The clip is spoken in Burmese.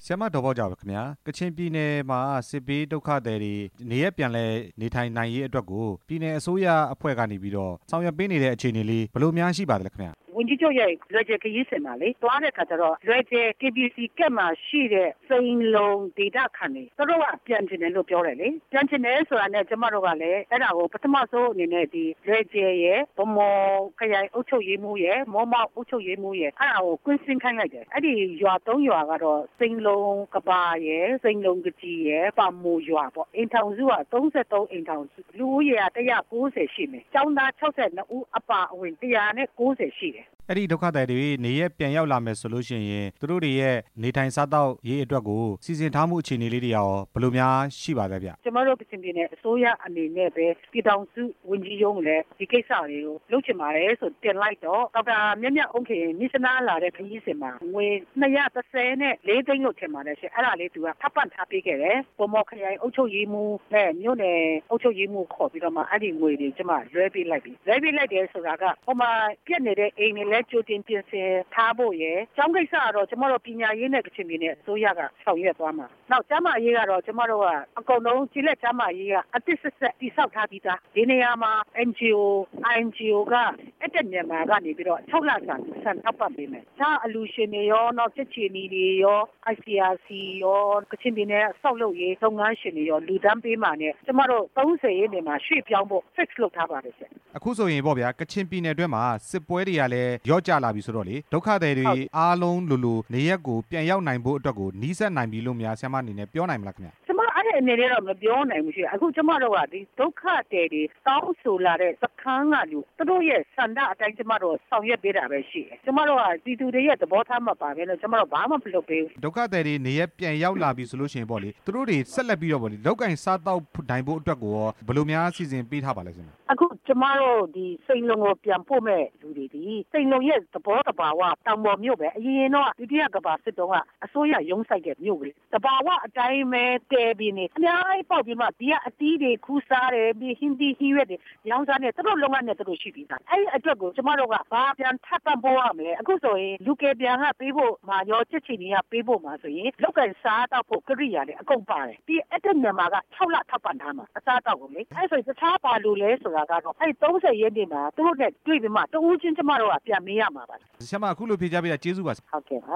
ဆရာမတော်ပေါ့ကြပါခင်ဗျာကချင်ပြည်နယ်မှာစစ်ဘေးဒုက္ခသည်တွေနေရပြန်လဲနေထိုင်နိုင်ရေးအတွက်ကိုပြည်နယ်အစိုးရအဖွဲ့ကနေပြီးတော့ဆောင်ရွက်ပေးနေတဲ့အခြေအနေလေးဘယ်လိုများရှိပါသလဲခင်ဗျာဝန်ကြီးချုပ်ရဲ့လွယ်ကျယ်ခရီးစဉ်မှာလေတွားတဲ့ခါကျတော့လွယ်ကျယ် KBC ကက်မှာရှိတဲ့စိန်လုံးဒေတာခန်တွေသူတို့ကပြန်ချင်တယ်လို့ပြောတယ်လေပြန်ချင်တယ်ဆိုတာနဲ့ကျမတို့ကလည်းအဲ့ဒါကိုပထမဆုံးအနေနဲ့ဒီလွယ်ကျယ်ရဲ့ဗမော်ခရိုင်အုပ်ချုပ်ရေးမှူးရဲ့မောမောက်အုပ်ချုပ်ရေးမှူးရဲ့အဲ့ဒါကိုကွင်းစင်းခိုင်းလိုက်တယ်အဲ့ဒီရွာ၃ရွာကတော့စိန်လုံးကဘာရဲ့စိန်လုံးကကြီးရဲ့ပါမူရွာပေါ့အိမ်ထောင်စုက33အိမ်ထောင်စုလူဦးရေက190ရှိမယ်ကျောင်းသား62ဦးအပါအဝင်190ရှိတယ်အဲ့ဒီဒုက္ခသည်တွေနေရပြန်ရောက်လာမယ်ဆိုလို့ရှိရင်သူတို့တွေရဲ့နေထိုင်စားသောက်ရေးအတွက်ကိုစီစဉ်ထားမှုအခြေအနေလေးတွေရောဘယ်လိုများရှိပါသလဲဗျကျမတို့ကချင်ပြည်နယ်အစိုးရအနေနဲ့ပဲပြည်ထောင်စုဝန်ကြီးရုံးလည်းဒီကိစ္စတွေကိုလုပ်ချင်ပါတယ်ဆိုတင်လိုက်တော့ဒေါက်တာမြတ်မြတ်အုံးခင်မြစ်စနာလာတဲ့ခရီးစဉ်မှာငွေ234နဲ့4သိန်းလို့ထင်ပါတယ်ရှင်အဲ့ဒါလေးသူကထပ်ပန့်ထားပေးခဲ့တယ်ဗမော်ခရိုင်အုပ်ချုပ်ရေးမှူးနဲ့မြို့နယ်အုပ်ချုပ်ရေးမှူးခေါ်ပြီးတော့မှအဲ့ဒီငွေတွေကျမလွှဲပေးလိုက်ပြီလွှဲပေးလိုက်တယ်ဆိုတာကဟိုမှာပြက်နေတဲ့အိမ်တွေလည်းကြိုတင်ပြင်ဆင်ထားဖို့ရယ်ကျောင်းကိစ္စကတော့ကျမတို့ပညာရေးနဲ့ကချင်ပြည်နယ်အစိုးရကဆောင်ရွက်သွားမှာနောက်ကျမရေးကတော့ကျမတို့ကအကုန်လုံးကြည်လက်ကျမရေးကအသစ်ဆက်ဆက်တိဆောက်ထားပြီးသားဒီနေရာမှာ NGO INGO ကအတက်မြန်မာကနေပြီးတော့6လစာဆန်ထောက်ပံ့ပေးမယ်ဒါအလူရှင်တွေရောနောက်စစ်ချီနီတွေရော ICRC ရောကချင်ပြည်နယ်ဆောက်လုပ်ရေးလုပ်ငန်းရှင်တွေရောလူတန်းပေးမှာနဲ့ကျမတို့30ရက်နေမှာရွှေ့ပြောင်းဖို့ fix လုပ်ထားပါတယ်ရှင်အခုဆိုရင်ပေါ့ဗျာကချင်ပြည်နယ်အတွင်းမှာစစ်ပွဲတွေကလည်းရော့ကျလာပြီဆိုတော့လေဒုက္ခသည်တွေအားလုံးလိုနေရက်ကိုပြန်ရောက်နိုင်ဖို့အတွက်ကိုနီးစပ်နိုင်ပြီလို့များဆရာမအနေနဲ့ပြောနိုင်မလားခင်ဗျအဲ့ဒီအနေနဲ့တော့မပြောနိုင်ဘူးရှိအခုကျမတို့ကဒီဒုက္ခတဲ့တွေတောင်းဆိုလာတဲ့စခန်းကလူသူတို့ရဲ့ဆန္ဒအတိုင်းကျမတို့ဆောင်ရွက်ပေးတာပဲရှိတယ်ကျမတို့ကပြည်သူတွေရဲ့သဘောထားမှပါပဲလို့ကျမတို့ဘာမှမလုပ်ပေးဘူးဒုက္ခတဲ့တွေနေရပြန်ရောက်လာပြီဆိုလို့ရှိရင်ပေါ့လေသူတို့တွေဆက်လက်ပြီးတော့ပေါ့လေလောက်ကင်စားတော့နိုင်ဖို့အတွက်ကိုရောဘယ်လိုများစီစဉ်ပေးထားပါလဲဆရာအခုကျမတို့ဒီစိန်လုံကိုပြန်ပို့မဲ့လူတွေဒီစိန်လုံရဲ့သဘောတဘာဝတောင်ပေါ်မြို့ပဲအရင်တော့ဒုတိယကမ္ဘာစစ်တုန်းကအစိုးရရုံးဆိုင်တဲ့မြို့ကလေးတဘာဝအတိုင်းပဲတဲပြီးနေအများကြီးပေါက်ပြီးမှဒီကအတီးတွေခူးစားတယ်ပြီးဟင်းဒီဟီးရွက်တွေရောင်းစားနေသူတို့လုံငန်းနဲ့သူတို့ရှိပြီးသားအဲ့ဒီအတွက်ကိုကျမတို့ကဘာပြန်ထပ်ပံ့ပိုးရမလဲအခုဆိုရင်လူကယ်ပြန်ကပေးဖို့မာရောချစ်ချီနေကပေးဖို့မှာဆိုရင်လောက်ကင်စားတော့ဖို့ကရိယာတွေအကုန်ပါတယ်ဒီအတက်မြန်မာက6လထပ်ပံ့ထားမှာအစားတော့ကိုလေအဲ့ဆိုတခြားပါလို့လဲဆိုတာကတော့အဲ့30ရက်နေမှာသူတို့နဲ့တွေ့ပြီးမှတူးချင်းကျမတို့ကပြန်မေးရမှာပါဆရာမအခုလိုဖြေကြပေးတာကျေးဇူးပါဟုတ်ကဲ့ပါ